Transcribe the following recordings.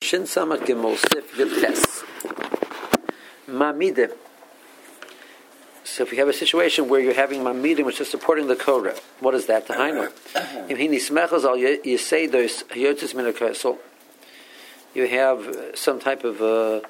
Shin Samach Gimel Sif Yud Tes. Mamidim. So if you have a situation where you're having mamidim, which is supporting the Korah, what is that? Tahainu. You have some type of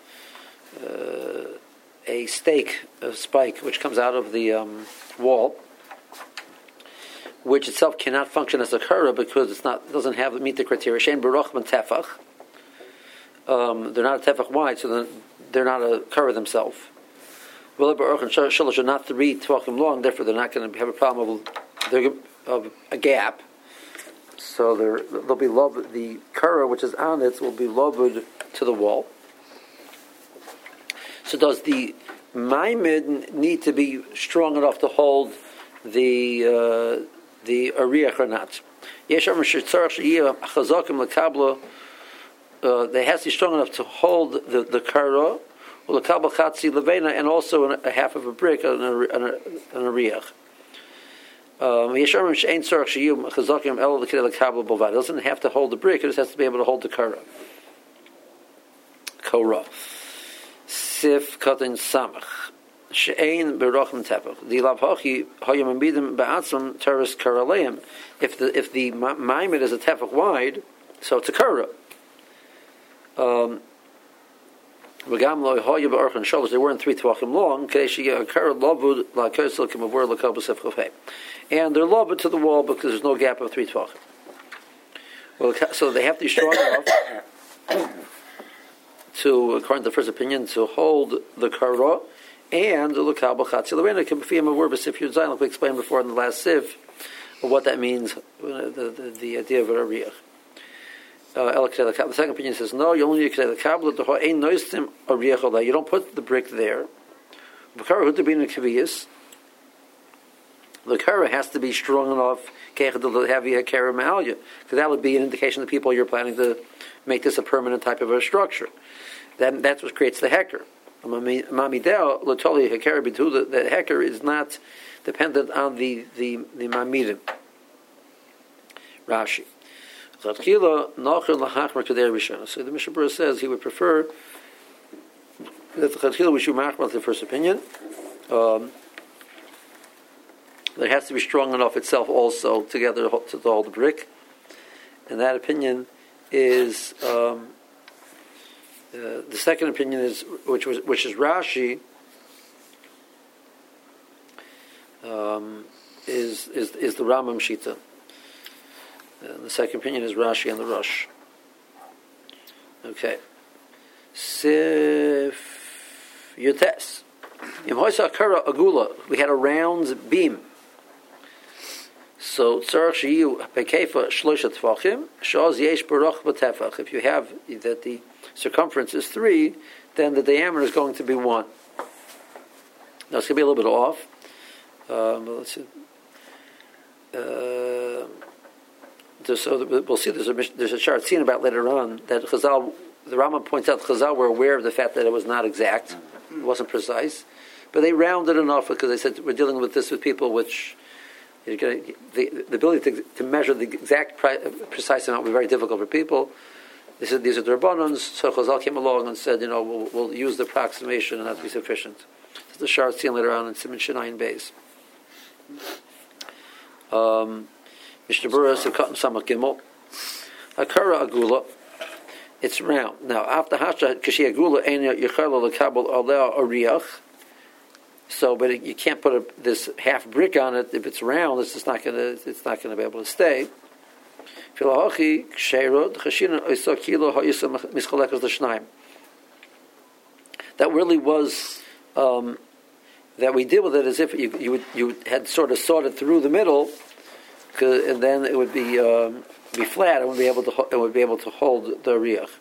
a stake, a spike, which comes out of the wall, which itself cannot function as a Korah because doesn't meet the criteria. Shein Baruch Ben Tefach. They're not a tefach wide, so they're not a Korah themselves. Well, Baruch and Shalosh are not 3 tvachim long, therefore they're not going to have a problem of a gap. So they'll be lowered. The Korah, which is on it, will be lowered to the wall. So does the Maimid need to be strong enough to hold the Ariach or not? They have to be strong enough to hold the Korah, and also a half of a brick on a Ariach. It doesn't have to hold the brick, it just has to be able to hold the Korah. Sif Katan Samach. She'ein Berochem Tefach. The Lavhachi Hayam Amidim Ba'atzam Teres Koraleim. If the Maimid is a Tefach wide, so it's a Korah. They weren't 3 tvachim long, and they're loved to the wall because there's no gap of 3 tvachim. Well, so they have to be strong enough to, according to the first opinion, to hold the Korah and the L'kabel Chatzi L'reina can be a word, but Sif Yud Zayin, like we explained before in the last Sif, what that means, the idea of a Ariach. The second opinion says no. You only the kabbalah to ein noistim ariach. You don't put the brick there. The Korah has to be strong enough to have a Korah ma'alya, because that would be an indication to people you're planning to make this a permanent type of a structure. That's what creates the heker. The heker is not dependent on the mamidim. Rashi. So the Mishnah Berurah says he would prefer that the Chadchila we should machmar the first opinion. It has to be strong enough itself also together to hold the brick, and that opinion is the second opinion is which is Rashi is the Rambam Shita. The second opinion is Rashi and the Rosh. Okay. Sif Yotes. In Hoysa Kara Agula, we had a round beam. So Tzarach Shiyu Pekefa Shlosha Tfachim, Shaz Yesh Baruch B'Tefach. If you have that the circumference is 3, then the diameter is going to be 1. Now it's going to be a little bit off. But let's see. So we'll see. There's a chart seen about later on that Chazal, the Rambam points out Chazal were aware of the fact that it was not exact, it wasn't precise, but they rounded enough because they said we're dealing with this with people which the ability to measure the exact precise amount will be very difficult for people. They said these are the Rabbanans, so Chazal came along and said we'll use the approximation and that'll be sufficient. So the chart seen later on in Siman Shinayin Beis. Mishnah Berurah Sivkatan Samach Gimel. Akara Agula. It's round. Now, after Hasha Kashi Agula Ein Yechala L'Kabel Aleh Ariach. So, but you can't put this half brick on it if it's round. It's not going to be able to stay. Filahachi Ksheirot Chashina Oisa Kilo Ha'isa Mischalekas L'Shnaim. That really was that we did with it as if you had sort of sawed it through the middle. And then it would be flat. It would be able to hold the riach.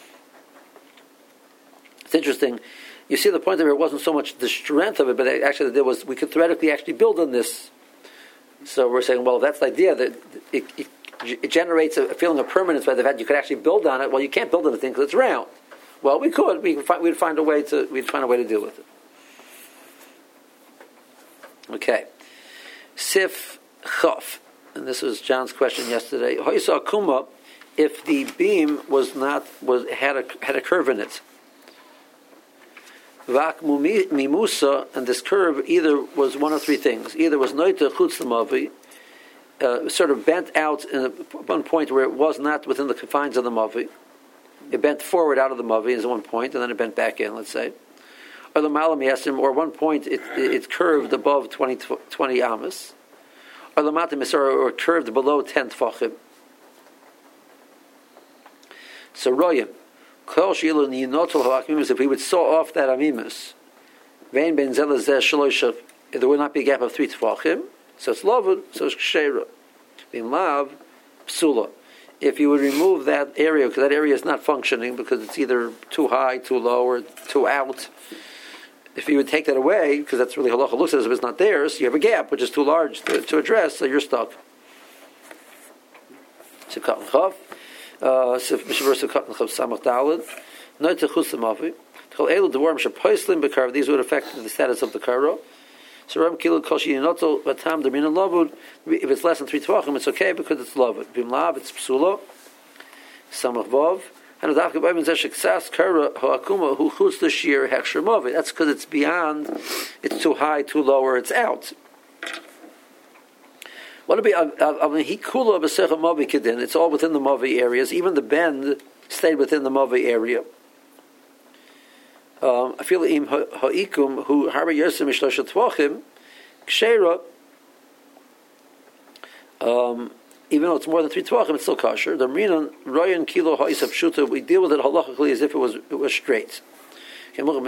It's interesting. You see the point of it wasn't so much the strength of it, but actually there was we could theoretically actually build on this. So we're saying, well, that's the idea that it generates a feeling of permanence by the fact you could actually build on it. Well, you can't build on the thing because it's round. Well, we could. We'd find a way to deal with it. Okay, Sif Chaf. And this was John's question yesterday. Hoysa Kuma if the beam had a curve in it. Vak mimusa, and this curve either was one of three things. Either was noita chutz l'mavi, sort of bent out in one point where it was not within the confines of the mavi. It bent forward out of the mavi at one point, and then it bent back in, let's say. Or the malam yasim, or one point it curved above 20 amas. Or the matam or curved below 10 tfachim. So royim, kol shilu niyinotel ha'amimus, if we would saw off that amimus, vein ben zelazeh shaloisha, there would not be a gap of 3 tfachim, so it's lavud, so it's ksheira. Being lav, psula. If you would remove that area, because that area is not functioning, because it's either too high, too low, or too out, if you would take that away, because that's really halacha looks as if it's not there, so you have a gap which is too large to address, so you're stuck. So cut and chav. These would affect the status of the karo. So if it's less than 3 tvachim, it's okay because it's lavud. Bimlav, it's psulo. Samach vav. That's because it's beyond, it's too high, too low, or it's out. What would be it's all within the mavi areas. Even the bend stayed within the mavi area. I feel im ha'ikum who harba yosem mishlosha tvachim kshera. Even though it's more than 3 tvachim, it's still kosher. The Marinan Royan Kilo Ha'isab Shuta, we deal with it halachically as if it was straight. There's some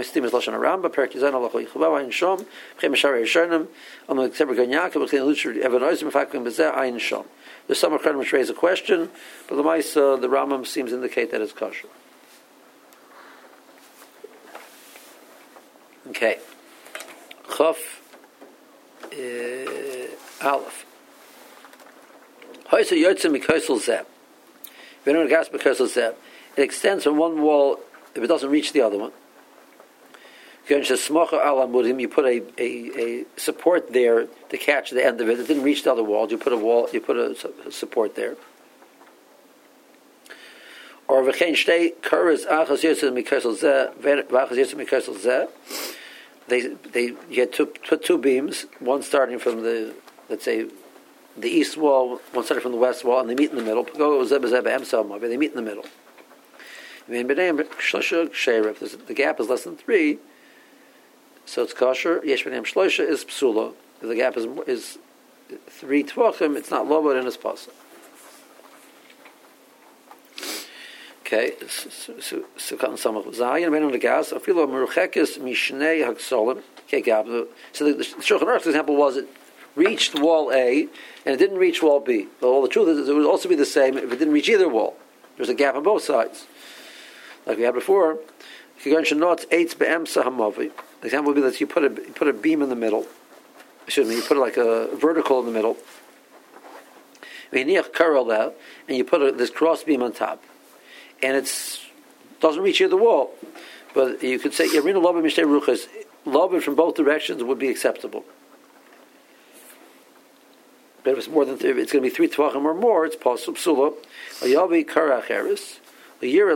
Achronim which raise a question, but the Rambam seems to indicate that it's kosher. Okay. Chaf Aleph. It extends from one wall if it doesn't reach the other one. You put a support there to catch the end of it. It didn't reach the other wall. You put a support there. Or you had put 2 beams, one starting from the, let's say, the east wall, one started from the west wall, and they meet in the middle. They meet in the middle. If the gap is less than 3, so it's kosher. Yesh b'nei shlosha is psula. If the gap is 3 tvachim, it's not lobod and it's possible. Okay, so cotton samach zayin ben on the gas. Afilo meruchekes mishnei haksolim. Okay, gap. So the Shulchan Aruch's example was it reached wall A and it didn't reach wall B. Well, the truth is it would also be the same if it didn't reach either wall. There's a gap on both sides, like we had before. The example would be that you put a beam in the middle. Excuse me, you put like a vertical in the middle. And you put this cross beam on top, and it doesn't reach either wall. But you could say Yarina Lobin Mishnei Ruchas, Lobin from both directions would be acceptable. But if it's more than 3, it's going to be 3 tvachim or more, it's possible. Psula. Ayavi karacheres. You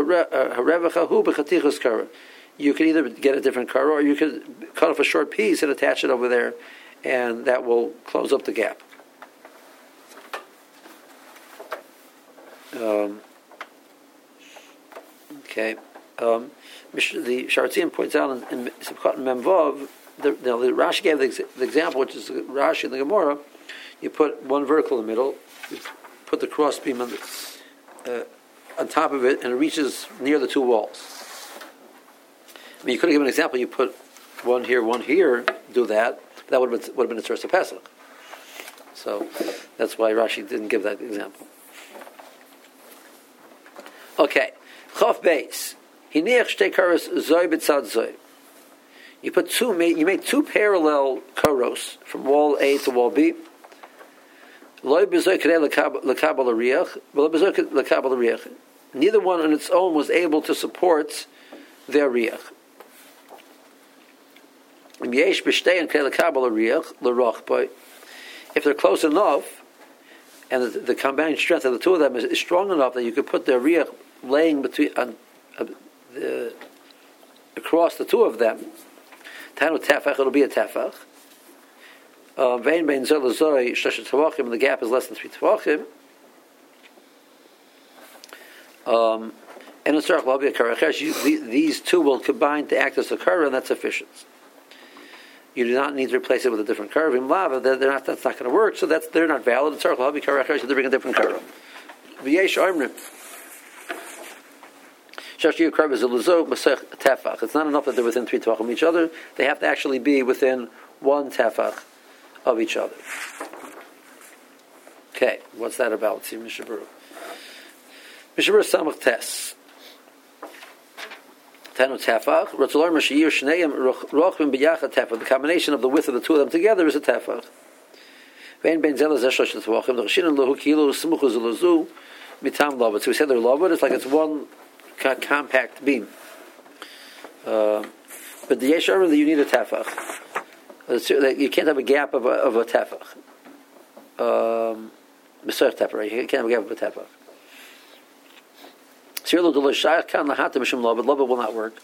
can either get a different kara or you could cut off a short piece and attach it over there, and that will close up the gap. Okay. The Sharatzian points out in Sivkot and Memvav, the Rashi gave the example, which is Rashi in the Gemara. You put one vertical in the middle, you put the cross beam on top of it, and it reaches near the 2 walls. I mean, you could have given an example. You put one here, do that. That would have been a source of Pesach. So that's why Rashi didn't give that example. Okay, Chof Beis. Hiniach shtei karos zoy b'tzad zoy. You made 2 parallel karos from wall A to wall B. Neither one on its own was able to support their riach. If they're close enough, and the combined strength of the two of them is strong enough that you could put the riach laying between across the two of them. Tanu tefach, it'll be a tefach. Vein bein zel l'zoi shlosh tefachim, and the gap is less than 3 tefachim. And it's will be a karachesh. These two will combine to act as a curve, and that's sufficient. You do not need to replace it with a different curve. In lava, that's not going to work. So they're not valid. It's will be karachesh. They bring a different curve. V'yesh armrim. Shashiyah curve is a luzo masech tefach. It's not enough that they're within 3 tefach of each other. They have to actually be within 1 tefach of each other. Okay, what's that about? Let's see, Mishabur. Mishabur samach tes. Tanu tefach. Ratzalor mashiyir shneim rochim b'yachad tefach. The combination of the width of the two of them together is a tefach. Vein ben zelaz eshlosh tefachim. The chashinan lohu kilo smuchu zelazu mitam lovat. So we said they're lovat. It's like it's one compact beam. But the yesh armor that you need a tefach. You can't have a gap of a tefach. B'serch tefach, right? You can't have a gap of a tefach. But lava will not work.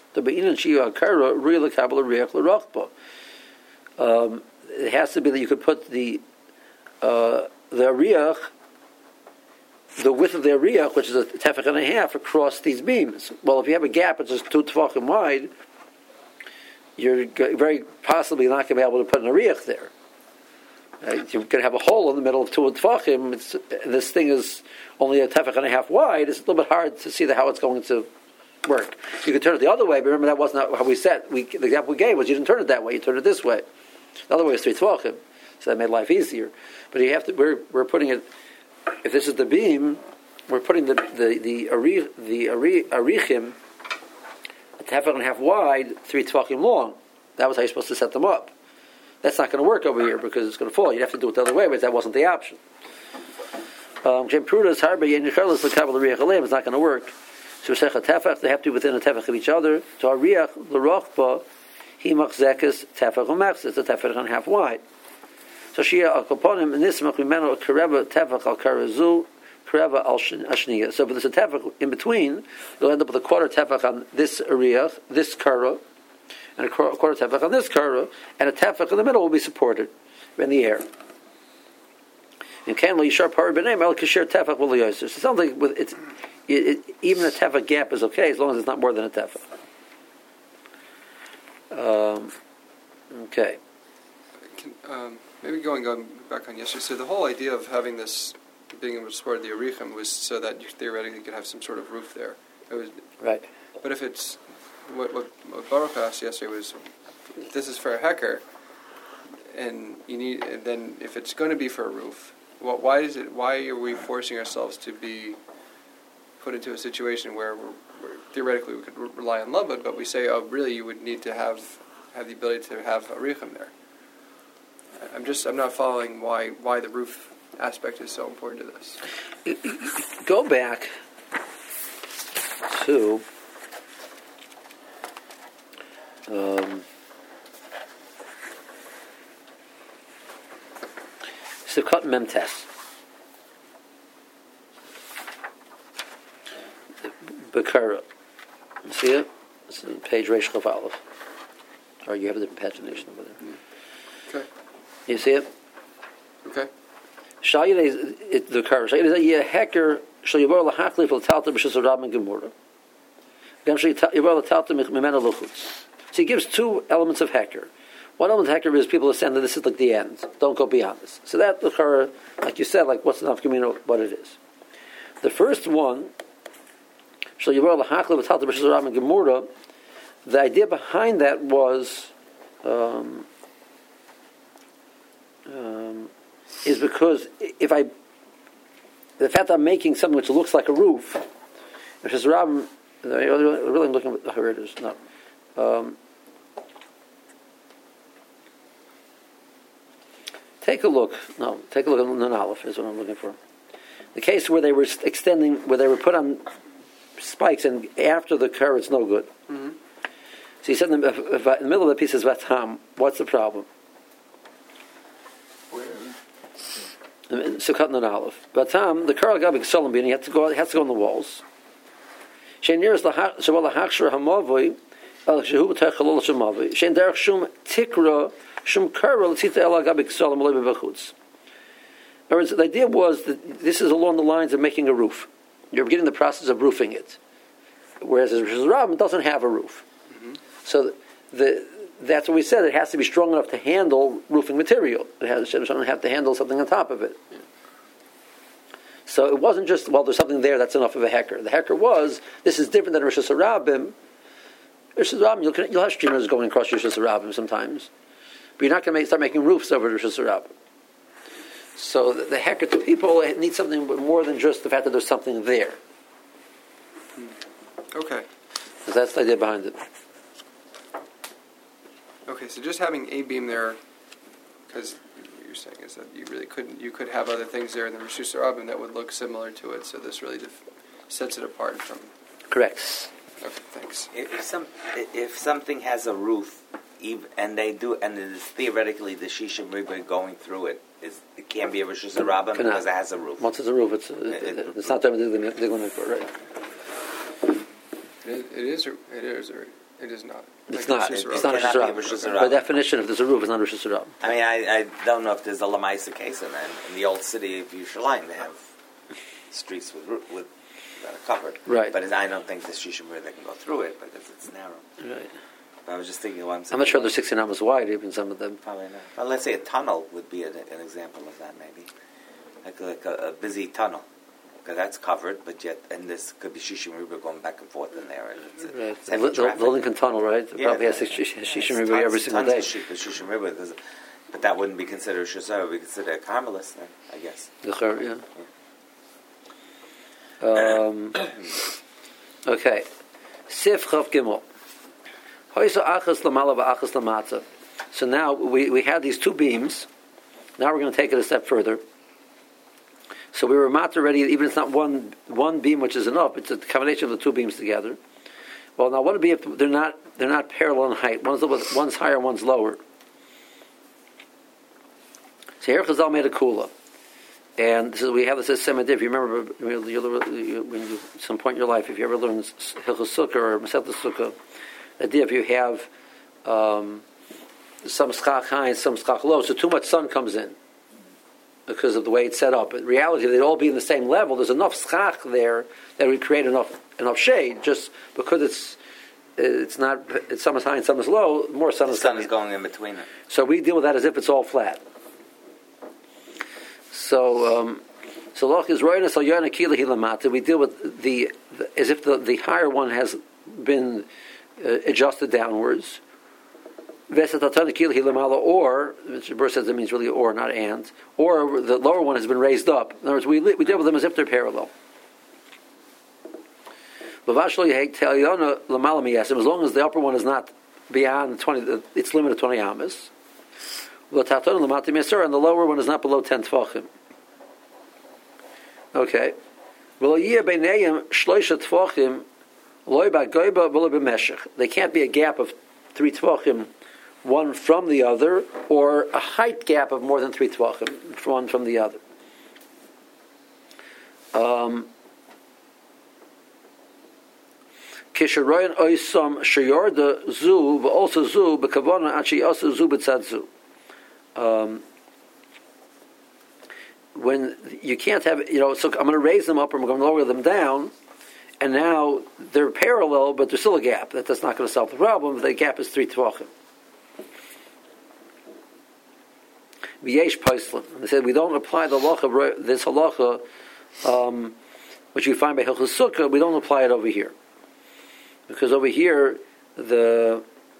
It has to be that you could put the riach, the width of the riach, which is a tefach and a half, across these beams. Well, if you have a gap, it's just 2 tefachim wide, you're very possibly not going to be able to put an riach there. You're going to have a hole in the middle of 2 tefachim. This thing is only a tefach and a half wide. It's a little bit hard to see how it's going to work. You could turn it the other way, but remember that wasn't how we said. The example we gave was you didn't turn it that way. You turned it this way. The other way is 3 tefachim, so that made life easier. But you have to. We're putting it. If this is the beam, we're putting the arichim a tefach and a half wide, 3 tefachim long. That was how you're supposed to set them up. That's not going to work over here because it's going to fall. You'd have to do it the other way, but that wasn't the option. It's not going to work. So they have to be within a tefach of each other. So a riach l'rochba he machzekes tefach u'mechzes. It's a tefach and a half wide. So shia al koponim nismach mimeno kareva tefach al karazu kareva al shniya. So if there's a tefach in between, you'll end up with a quarter tefach on this riach, this kara, and a quarter tefach on this kara, and a tefach in the middle will be supported in the air. And can yishar par b'nei el kasher tefach will yoser. So something with even a tefach gap is okay as long as it's not more than a tefach. Okay. Maybe going back on yesterday. So the whole idea of having this being able to support the arichim was so that you theoretically could have some sort of roof there. It was right. But if it's what Baruch asked yesterday was, this is for a hecker, and you need. And then if it's going to be for a roof, why are we forcing ourselves to be put into a situation where we're theoretically we could rely on Lubbock, but we say, oh, really, you would need to have the ability to have arichim there. I'm not following why the roof aspect is so important to this. Go back to Sukkot Memtes. Bakara. See it? It's on page Reish Chav Aleph. Or you have a different pagination over there. Okay. You see it? Okay. The Bakara. Shayid is a hecker. Shayibor lahachlif l'talta b'shus Rab and Gemara. Gam shayibor l'talta mimena luchutz. So he gives 2 elements of hecker. One element of hecker is people assume that this is like the end. Don't go beyond this. So that, like you said, like what's enough communal, what it is. The first one, the idea behind that was is because the fact that I'm making something which looks like a roof, which is really looking at here it is. No. Take a look at Nun Aleph is what I'm looking for. The case where they were where they were put on spikes, and after the curve, it's no good. Mm-hmm. So he said in the middle of the piece is Vatam. What's the problem? Where? Sukkot and Aleph. But the Karl Gabik Solam Bini has to go on the walls. Shein nearest the Shavala Hakshra Hamavoy, El Shehu Techalol Shemavoy. Shein Derech Shum Tikra Shum Karl Tzita El Gabik Solam Leib Bechutz. In other words, the idea was that this is along the lines of making a roof. You're beginning the process of roofing it. Whereas the Rosh Hashanah doesn't have a roof. Mm-hmm. So that's what we said. It has to be strong enough to handle roofing material. It doesn't have to handle something on top of it. Yeah. So it wasn't just, well, there's something there, that's enough of a hecker. The hecker was, this is different than Rosh Hashanah. Rosh Hashanah, you'll have streamers going across Rosh Hashanah sometimes. But you're not going to start making roofs over Rosh Hashanah. So the hecker to people needs something more than just the fact that there's something there. Okay. Because that's the idea behind it. Okay, so just having a beam there, because you're saying is that you really couldn't, you could have other things there in the Rosh Hashanah that would look similar to it, so this really sets it apart from... Correct. Okay, thanks. If something has a roof, and it is theoretically the Shishim River going through it, it can't be a Rosh Hashanah because it has a roof. Once it's a roof, it's not time to dig on it, right? It is not. It's not. It's not Rosh Hashanah. By definition, if there's a roof, it's not Rosh Hashanah. I mean, I don't know if there's a Lamaisa case in the old city of Yerushalayim. They have streets with that are covered. Right. But I don't think the Shishim River can go through it because it's narrow. Right. I was just thinking I'm not sure they're 16 amos wide, even some of them. Probably not. Well, let's say a tunnel would be an example of that, maybe. Like a busy tunnel. Because that's covered, and this could be Shishim River going back and forth in there. It's the Lincoln Tunnel, right? It probably has Shishim River every single day. Shishim River, but that wouldn't be considered Shazar. It would be considered a Carmelist, then, I guess. Yeah. Okay. Sif Chav Gimel. So now we had these two beams. Now we're going to take it a step further. So we were mat already, even if it's not one beam which is enough, it's a combination of the two beams together. Well, now what would be if they're not parallel in height? One's higher, one's lower. So here Chazal made a kula. And we have this as Semadiv. If you remember, when some point in your life, if you ever learned Hilchos Sukkah or Masechet Sukkah, the idea if you have some schach high and some schach low, so too much sun comes in because of the way it's set up. In reality, they'd all be in the same level. There's enough schach there that would create enough shade. Just because some is high and some is low, more sun is coming. The sun is going in between it. So we deal with that as if it's all flat. So loch is roinas al yana kila hilamata. We deal with the as if the higher one has been adjusted downwards. Or, Mr. Burr says it means really or, not and. Or the lower one has been raised up. In other words, we deal with them as if they're parallel. As long as the upper one is not beyond 20, it's limited to 20 amas. And the lower one is not below 10 tefachim. Okay. They can't be a gap of 3 tefachim, one from the other, or a height gap of more than 3 tefachim, one from the other. Kisharoyan oisam shayarda zu, but also zu bekavana achi asa zu b'tzad zu. When you can't have, so I'm going to raise them up or I'm going to lower them down, and now they're parallel, but there's still a gap. That's not going to solve the problem. The gap is 3 tvachim. V'yesh paislin. They said we don't apply the halacha, this halacha, which you find by Hilchos Sukkah, we don't apply it over here. Because over here, you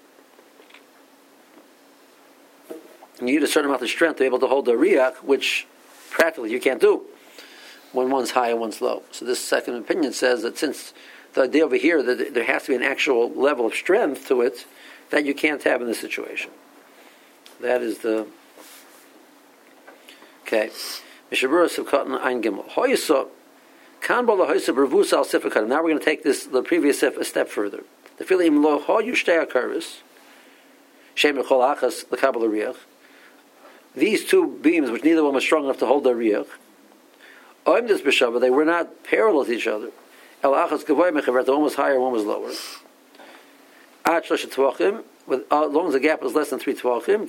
need a certain amount of strength to be able to hold the riach, which practically you can't do when one's high and one's low. So this second opinion says that since the idea over here that there has to be an actual level of strength to it that you can't have in this situation. That is the... Okay. Mishabura Sivkatan Ein Gimel. Hoysa Kanbala Hoysa Bervusa Al Sifakatan. Now we're going to take the previous sif a step further. The Filim Lo Hoyu Shtei Akaris Shem Echol Achas the Kabbalah Riach these two beams, which neither one was strong enough to hold the riach, they were not parallel to each other. One was higher, one was lower. As long as the gap is less than 3 tvachim,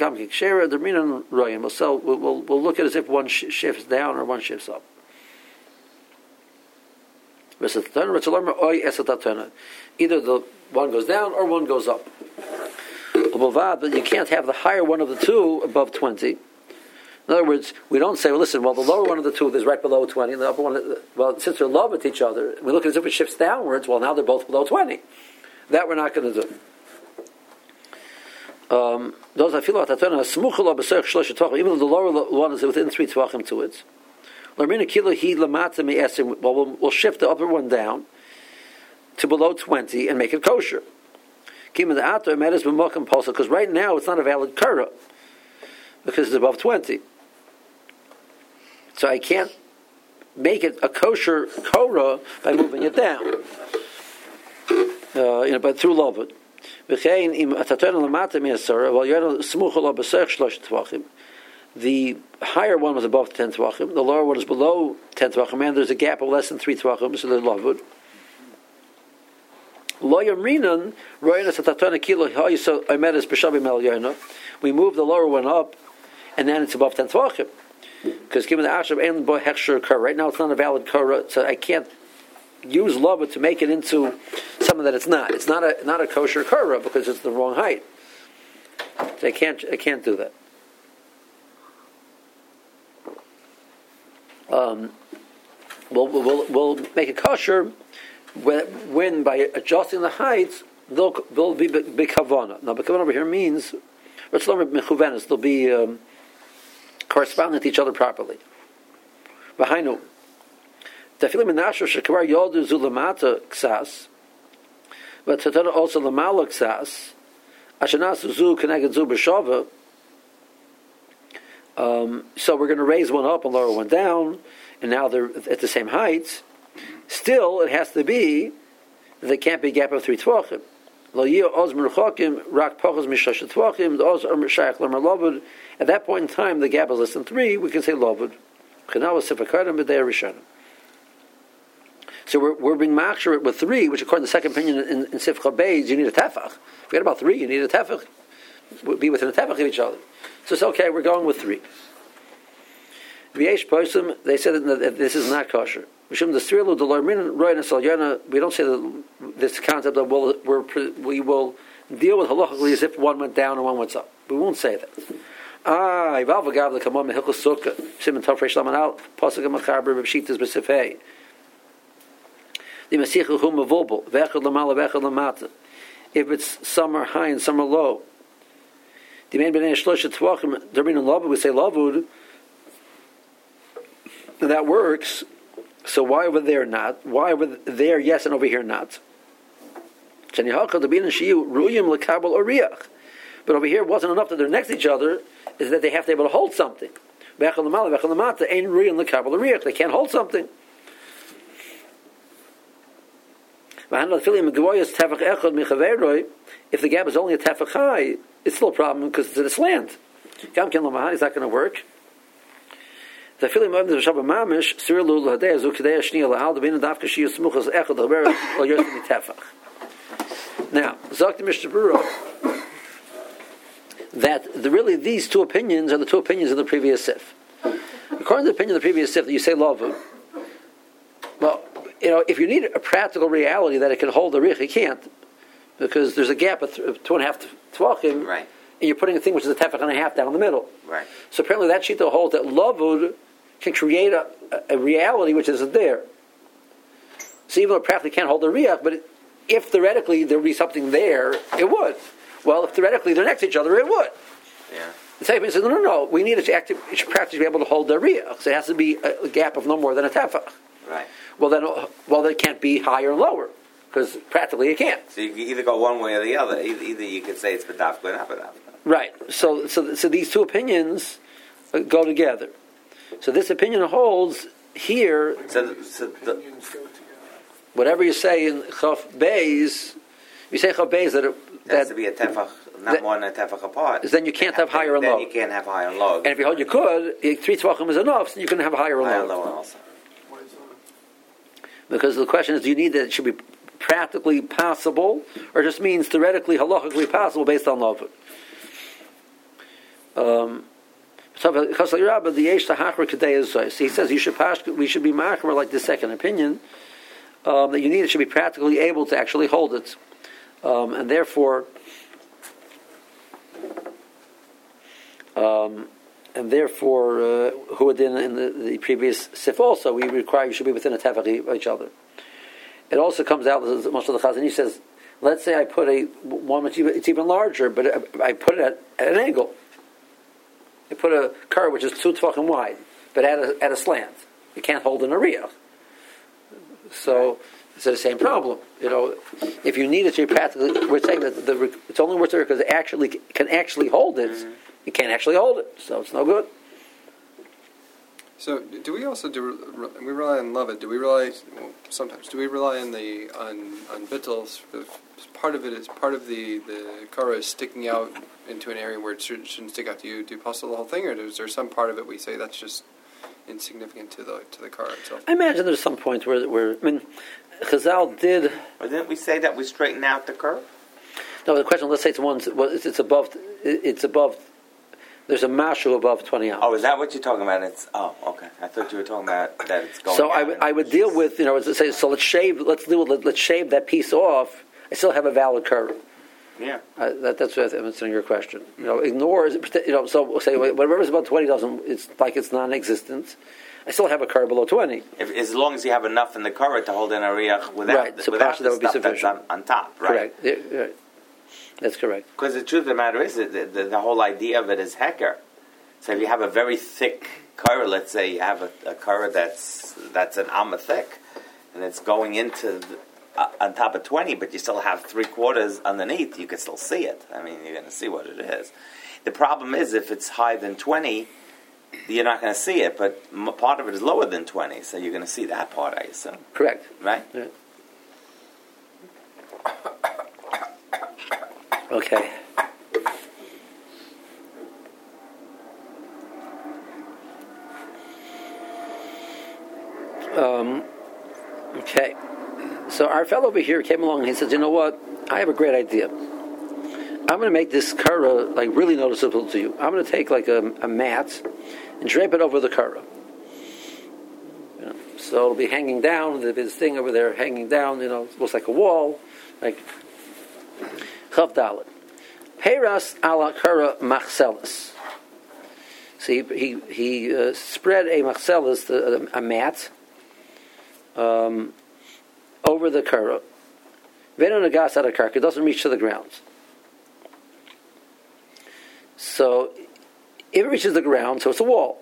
we'll look at it as if one shifts down or one shifts up. Either the one goes down or one goes up. But you can't have the higher one of the two above 20. In other words, we don't say, well, listen, the lower one of the two is right below 20, and the upper one, since they're love with each other, we look at it as if it shifts downwards, now they're both below 20. That we're not going to do. Even though the lower one is within 3 tvachim to it, we'll shift the upper one down to below 20 and make it kosher. Because right now it's not a valid kara because it's above 20. So I can't make it a kosher kora by moving it down, but through lavud. The higher one was above 10 tvachim, the lower one is below 10 tvachim, and there's a gap of less than 3 tvachim, so there's lavud. We move the lower one up, and then it's above 10 tvachim. Because right now it's not a valid kara, so I can't use lavud to make it into something that it's not. It's not a kosher kara because it's the wrong height. So I can't do that. We'll make it kosher when by adjusting the heights they'll be bekavana. Now bekavana over here means they'll be corresponding to each other properly. V'hainu Tafilim menasher shekvar yodu zulamata ksas, but tatana also lamala ksas. Ashanasu zu keneged zu b'shava. So we're going to raise one up and lower one down, and now they're at the same heights. Still, it has to be that they can't be a gap of 3 tvachim. At that point in time, the gap is less than 3. We can say lavud. So we're being machshir with 3, which according to the second opinion in Sifcha Beis, you need a tefach. Forget about 3, you need a tefach. We'll be within a tefach of each other. So it's okay, we're going with 3. V'yesh posum, they said that this is not kosher. We don't say that this concept that we will deal with halachically as if one went down and one went up. We won't say that. If it's some are high and some are low, we say lavud, and that works. So why over there not? Why over there yes and over here not? But over here it wasn't enough that they're next to each other, is that they have to be able to hold something. They can't hold something. If the gap is only a tefach high, it's still a problem because it's in a slant. It's not going to work. Now, Zok the Mishnah Berurah that really these two opinions are the two opinions of the previous sif. According to the opinion of the previous sif, that you say lavu. Well, if you need a practical reality that it can hold the rich, you can't, because there's a gap of 2.5 tvachim, right, and you're putting a thing which is a tefach and a half down the middle. Right. So apparently that shita holds that lavud can create a reality which isn't there. So even though it practically can't hold the riach, but if theoretically there would be something there, it would. Well, if theoretically they're next to each other, it would. Yeah. The Seifa says, no, we need it to practically be able to hold the riach. So it has to be a gap of no more than a tefach. Right. Well, then it can't be higher or lower, because practically it can't. So you can either go one way or the other. Either you could say it's bedafka or not bedafka. Right. So these two opinions go together. So this opinion holds here. Whatever you say in Chaf Beis, you say Chaf Beis that There has to be a tefach, not more than a tefach apart. Then you can't have higher and then low. you can't have higher and low. And if you hold you could, 3 tefachim is enough, so you can have a higher and Higher low. and low also. Because the question is, do you need that it should be practically possible, or just means theoretically, halachically possible based on love? So he says we should be machmer like the second opinion, that you need it should be practically able to actually hold it, and therefore who had in the previous sif also we require you should be within a tefach of each other. It also comes out as most of the Chazon Ish says, let's say I put a one which it's even larger, but I put it at an angle. I put a car which is 2 tefachim wide, but at a slant. You can't hold an ariyah. So it's the same problem. If you need it to be practically, we're saying that it's only worth it because it can actually hold it. Mm-hmm. You can't actually hold it, so it's no good. So, do we also we rely on Levitt? Do we rely sometimes? Do we rely on Bittels? Part of it is part of the kara is sticking out into an area where it shouldn't stick out to you. Do you puzzle the whole thing, or is there some part of it we say that's just insignificant to the kara itself? I imagine there's some point where Chazal did. But didn't we say that we straighten out the curve? No, the question. Let's say it's above. It's above. There's a mashu above 20 hours. Oh, is that what you're talking about? Okay. I thought you were talking about that it's going. So I would deal with so let's shave that piece off. I still have a valid curve. Yeah. That's what I'm answering your question. Ignore so say whatever is above 20 it's like it's non-existent. I still have a curve below 20. As long as you have enough in the curve to hold in a riyach without so without the that would be stuff that's on top, right? Correct. Yeah, right. That's correct. Because the truth of the matter is that the whole idea of it is hecker. So if you have a very thick curve, let's say you have a curve that's an amma thick, and it's going into on top of 20, but you still have 3/4 underneath, you can still see it. I mean, you're going to see what it is. The problem is if it's higher than 20, you're not going to see it, but part of it is lower than 20, so you're going to see that part, I assume. Correct. Right? Yeah. Okay. Okay. So our fellow over here came along and he said, you know what? I have a great idea. I'm going to make this kara really noticeable to you. I'm going to take a mat and drape it over the kara. So it'll be hanging down. There's this thing over there hanging down. It looks like a wall. Chav Dalet. Peiras ala kara machselis. So he spread a machselis, a mat, over the kara. Veno nagas at a karka. It doesn't reach to the ground. So if it reaches the ground, so it's a wall.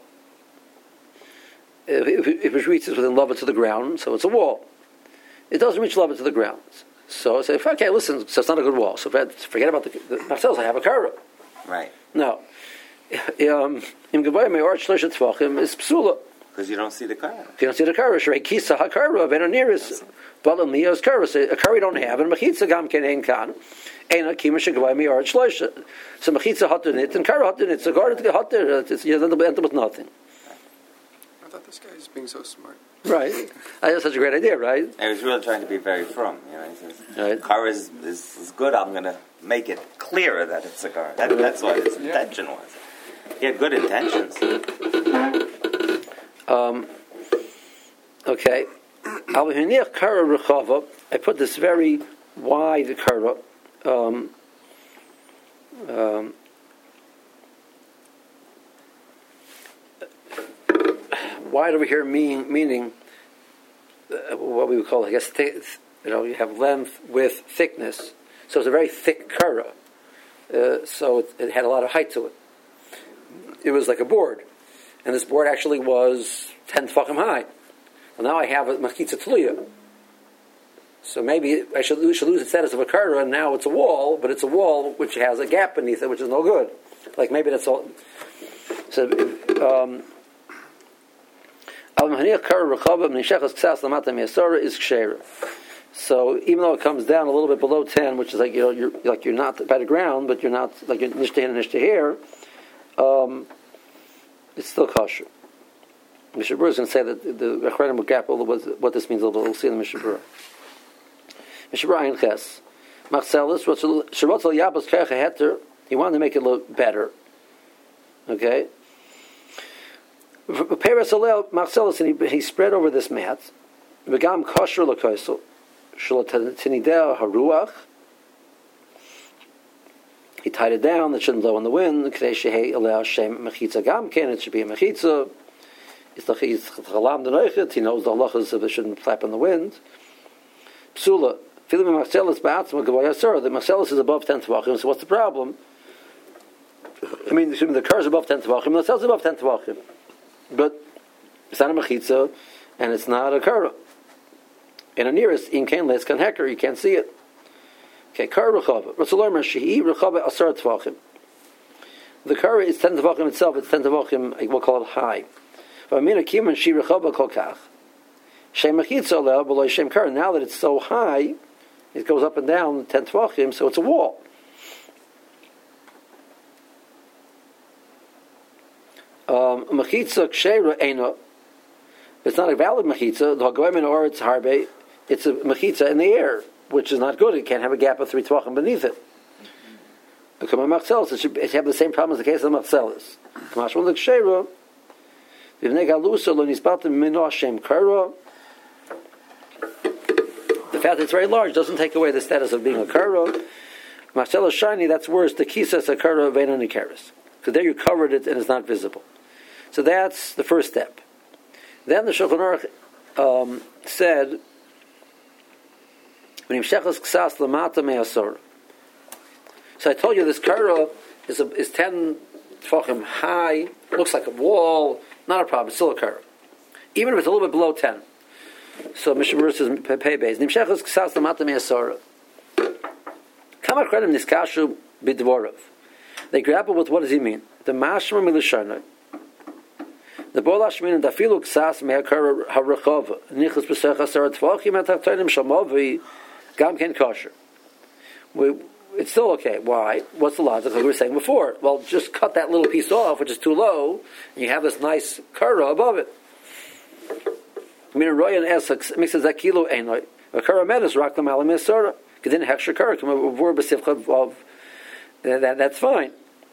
If it reaches within lava to the ground, so it's a wall. It doesn't reach lava to the ground. So I say, okay, listen, so it's not a good wall. So forget about the machselis, I have a kara. Right. No. Im geboy me'or shlosh tvachim is psula. Because you don't see the kara. If you don't see the kara, shrei kisa hakara v'enoniris balam miyos kara. So a kara you don't have, and mechitza gam ken ein kan. Eina kima shegeboy me'or shlosh. So mechitza hot in it, and kara hot in it. So kara hot there, you end up with nothing. I thought this guy is being so smart. Right. That's such a great idea, right? I was really trying to be very firm. He says, right. Kara is good. I'm going to make it clearer that it's a kara. That's what his intention was. He had good intentions. Okay. I put this very wide kara. Wide over here meaning what we would call, I guess, you have length, width, thickness. So it's a very thick kara. So it had a lot of height to it. It was like a board. And this board actually was 10 tefachim high. Well, now I have a machitza tluya. So maybe I should lose its status of a kara, and now it's a wall, but it's a wall which has a gap beneath it, which is no good. Like maybe that's all. So, So even though it comes down a little bit below 10, which is like you're not by the ground, but you're not like you're nishteh and nishteh here, it's still kosher. Mishnah Berurah is going to say that the Achronim will gap what this means a little bit. We'll see in the Mishnah Berurah. Mishnah Berurah Ayin Ches. Marcellus, Sherotzel Yabos Kerech Heter, he wanted to make it look better. Okay? Marcellus, and he spread over this mat. V'gam kosher l'koisel, sh'lotinideh haruach. He tied it down, it shouldn't blow in the wind. K'dei shehei eleh Hashem mechitza gam ken, it should be a mechitza. He knows the halachas of it shouldn't flap in the wind. Psula, the Marcellus is above 10 tefachim, so what's the problem? I mean, the car is above 10 tefachim, the Marcellus is above 10 tefachim. But it's not a mechitza, and it's not a kara. And a nearest, in kain les kan heker, you can't see it. Okay, kara rechava. Ratzalormer shehi rechava asar tefachim. The kara is 10 tefachim itself, it's 10 tefachim, we'll call it high. Now that it's so high, it goes up and down 10 tvachim, so it's a wall. Mechitza ksheira eina. It's not a valid mechitza. The hagoyim or it's harbe. It's a mechitza in the air, which is not good. It can't have a gap of 3 tvachim beneath it. It should have the same problem as the case of the Marcellus. The fact that it's very large doesn't take away the status of being a kara. Marcellus shiny, that's worse. The kisas a kara of ain't karas, because there you covered it and it's not visible. So that's the first step. Then the Shulchan Aruch said, so I told you this kara is 10 tefachim high, looks like a wall. Not a problem, it's still a kara. Even if it's a little bit below 10. So Mishnah Berurah says, pay base. Nimshechus ksas lamata me'asora. Kama kredim niskashu b'dvorov. They grapple with what does he mean? The mashma milishana. The bolash mean the filu ksas me'akara harachov. Nichus b'sech asara tvachim atachtonim shamovi gam ken kosher. It's still okay. Why? What's the logic? Like we were saying before. Well, just cut that little piece off, which is too low, and you have this nice kara above it. I mean, roy and essex mixes that kilo ain't a kara metas rock them alam esora. Kedin hechsher kara come over besifcha of that's fine.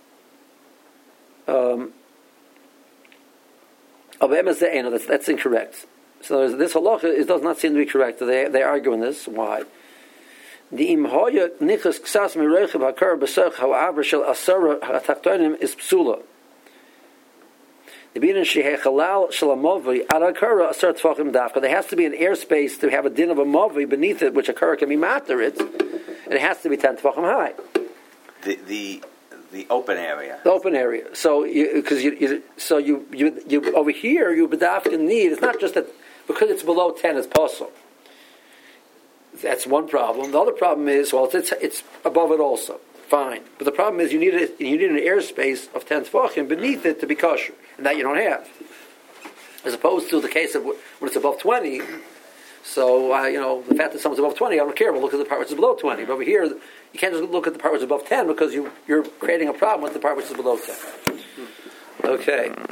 That's incorrect. So this halacha it does not seem to be correct. They argue on this. Why? The imhoya nichas ksas mireichav hakar b'sech however shel asara hatachtonim is psula. The binin shehei chalal shel amovi ad hakara asar tefachim dafka. There has to be an airspace to have a din of a movi beneath it, which a kara can be matter it, and it has to be 10 tefachim high. The open area. The open area. So you over here you bedafka need. It's not just that because it's below 10 it's possible. That's one problem. The other problem is, well, it's above it also. Fine. But the problem is you need an airspace of 10 tefachim beneath it to be kosher. And that you don't have. As opposed to the case of when it's above 20. So, the fact that someone's above 20, I don't care. We'll look at the part which is below 20. But over here, you can't just look at the part which is above 10 because you're creating a problem with the part which is below 10. Okay.